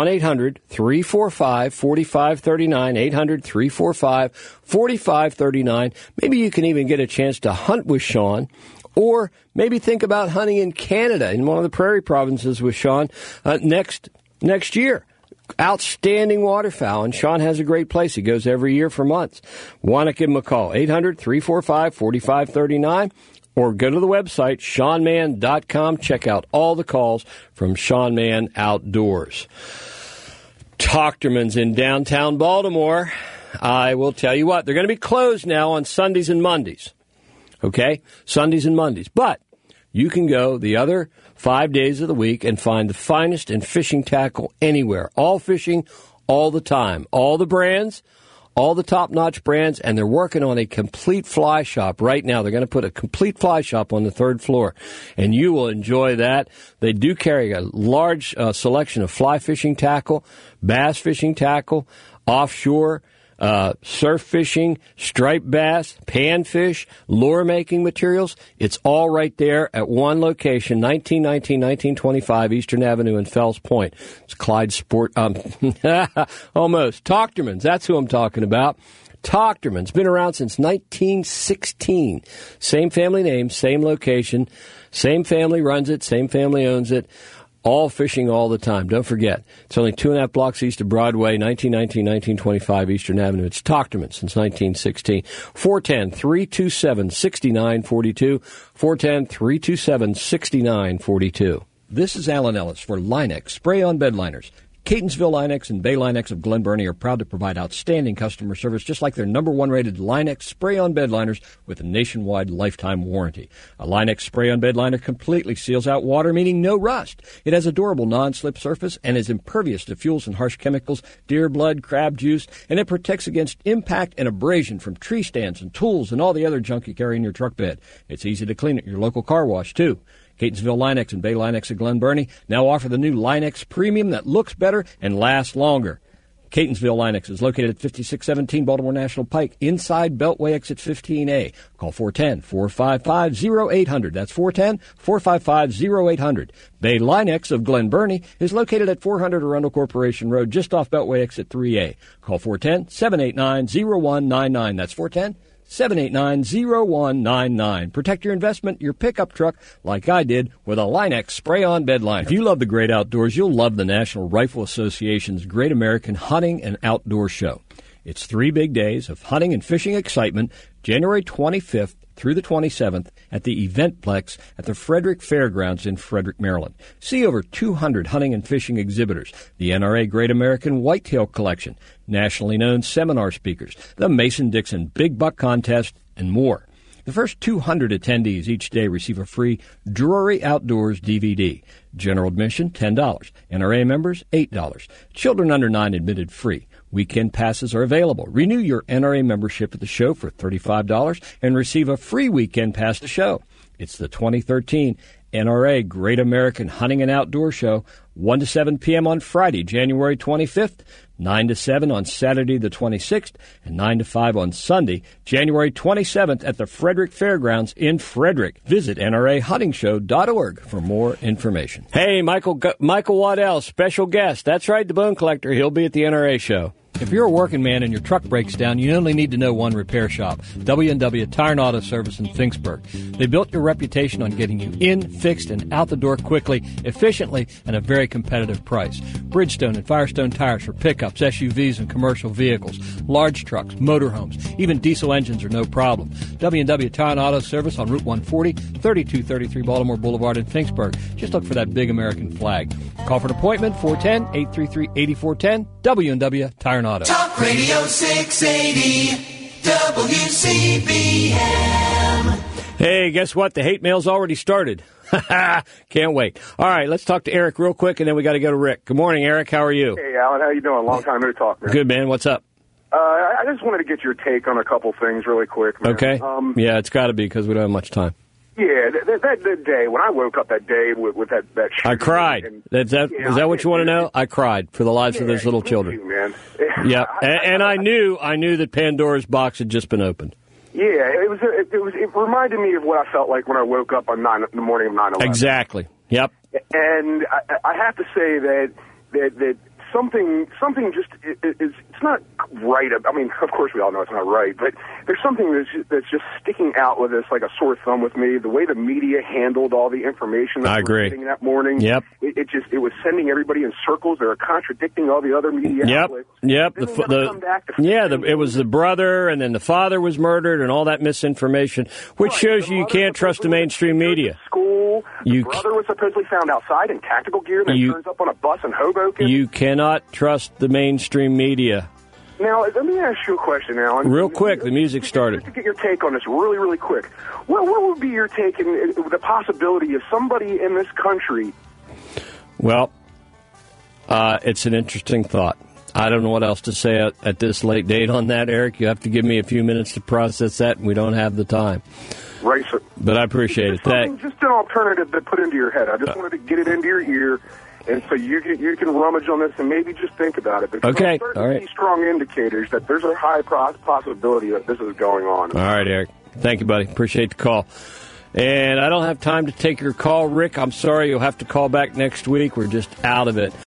Speaker 2: 1-800-345-4539, 800-345-4539. Maybe you can even get a chance to hunt with Sean, or maybe think about hunting in Canada, in one of the prairie provinces with Sean next year. Outstanding waterfowl, and Sean has a great place. He goes every year for months. Want to give him a call, 800-345-4539. Or go to the website, SeanMann.com. Check out all the calls from Sean Mann Outdoors. Tochterman's in downtown Baltimore. I will tell you what, they're going to be closed now on Sundays and Mondays. Okay? Sundays and Mondays. But you can go the other 5 days of the week and find the finest in fishing tackle anywhere. All fishing, all the time. All the brands, all the top-notch brands, and they're working on a complete fly shop right now. They're going to put a complete fly shop on the 3rd floor, and you will enjoy that. They do carry a large selection of fly fishing tackle, bass fishing tackle, offshore, surf fishing, striped bass, panfish, lure-making materials. It's all right there at one location, 1925 Eastern Avenue in Fells Point. It's Clyde Sport, almost. Tochterman's, that's who I'm talking about. Tochterman's been around since 1916. Same family name, same location, same family runs it, same family owns it. All fishing all the time. Don't forget, it's only 2.5 blocks east of Broadway, 1925 Eastern Avenue. It's Tochterman since 1916. 410-327-6942. 410-327-6942.
Speaker 10: This is Alan Ellis for Linex Spray-On Bed Liners. Catonsville Linex and Bay Linex of Glen Burnie are proud to provide outstanding customer service, just like their #1 rated Linex spray-on bed liners with a nationwide lifetime warranty. A Linex spray-on bed liner completely seals out water, meaning no rust. It has a durable non-slip surface and is impervious to fuels and harsh chemicals, deer blood, crab juice, and it protects against impact and abrasion from tree stands and tools and all the other junk you carry in your truck bed. It's easy to clean at your local car wash, too. Catonsville Linex and Bay Linex of Glen Burnie now offer the new Linex Premium that looks better and lasts longer. Catonsville Linex is located at 5617 Baltimore National Pike, inside Beltway exit 15A. Call 410-455-0800. That's 410-455-0800. Bay Linex of Glen Burnie is located at 400 Arundel Corporation Road, just off Beltway exit 3A. Call 410-789-0199. That's 789-0199. Protect your investment, your pickup truck, like I did with a Line-X spray-on bed liner. If you love the great outdoors, you'll love the National Rifle Association's Great American Hunting and Outdoor Show. It's 3 big days of hunting and fishing excitement, January 25th through the 27th at the Eventplex at the Frederick Fairgrounds in Frederick, Maryland. See over 200 hunting and fishing exhibitors, the NRA Great American Whitetail Collection, nationally known seminar speakers, the Mason-Dixon Big Buck Contest, and more. The first 200 attendees each day receive a free Drury Outdoors DVD. General admission, $10. NRA members, $8. Children under 9 admitted free. Weekend passes are available. Renew your NRA membership at the show for $35 and receive a free weekend pass to the show. It's the 2013 NRA Great American Hunting and Outdoor Show, 1 to 7 p.m. on Friday, January 25th, 9 to 7 on Saturday the 26th, and 9 to 5 on Sunday, January 27th at the Frederick Fairgrounds in Frederick. Visit NRAHuntingShow.org for more information.
Speaker 2: Hey, Michael Waddell, special guest. That's right, the Bone Collector. He'll be at the NRA show.
Speaker 10: If you're a working man and your truck breaks down, you only need to know one repair shop, W&W Tire and Auto Service in Finksburg. They built your reputation on getting you in, fixed, and out the door quickly, efficiently, and a very competitive price. Bridgestone and Firestone tires for pickups, SUVs, and commercial vehicles, large trucks, motorhomes, even diesel engines are no problem. W&W Tire and Auto Service on Route 140, 3233 Baltimore Boulevard in Finksburg. Just look for that big American flag. Call for an appointment, 410-833-8410, W&W Tire and Auto.
Speaker 12: Talk Radio 680 WCBM.
Speaker 2: Hey, guess what? The hate mail's already started. Can't wait. All right, let's talk to Eric real quick, and then we got to go to Rick. Good morning, Eric. How are you?
Speaker 20: Hey, Alan. How you doing? Long time no talk, man.
Speaker 2: Good, man. What's up?
Speaker 20: I just wanted to get your take on a couple things really quick, man.
Speaker 2: Okay. Yeah, it's got to be because we don't have much time.
Speaker 20: Yeah, that day, when I woke up that day with that shooting,
Speaker 2: I cried. Is that what you want to know? I cried for the lives of those little children.
Speaker 20: You, man.
Speaker 2: Yeah, and I knew that Pandora's box had just been opened.
Speaker 20: Yeah, it reminded me of what I felt like when I woke up on the morning of 9/11.
Speaker 2: Exactly. Yep.
Speaker 20: And I have to say that something just it's not right. I mean, of course we all know it's not right, but there's something that's just sticking out with us like a sore thumb with me. The way the media handled all the information that we were getting that morning.
Speaker 2: Yep.
Speaker 20: It was sending everybody in circles. They were contradicting all the other media outlets.
Speaker 2: Yep. It was the brother, and then the father was murdered, and all that misinformation, which shows you can't trust the mainstream media.
Speaker 20: The brother was supposedly found outside in tactical gear, and then turns up on a bus in Hoboken.
Speaker 2: You cannot trust the mainstream media.
Speaker 20: Now, let me ask you a question, Alan.
Speaker 2: Real quick, the music started.
Speaker 20: Just to get your take on this really, really quick. What would be your take in the possibility of somebody in this country?
Speaker 2: Well, it's an interesting thought. I don't know what else to say at this late date on that, Eric. You have to give me a few minutes to process that, and we don't have the time.
Speaker 20: Right, sir.
Speaker 2: But I appreciate it. Thanks.
Speaker 20: Just an alternative to put into your head. I just wanted to get it into your ear, and so you can rummage on this and maybe just think about it. Because
Speaker 2: okay.
Speaker 20: I'm starting to see strong indicators that there's a high possibility that this is going on.
Speaker 2: All right, Eric. Thank you, buddy. Appreciate the call. And I don't have time to take your call, Rick. I'm sorry. You'll have to call back next week. We're just out of it.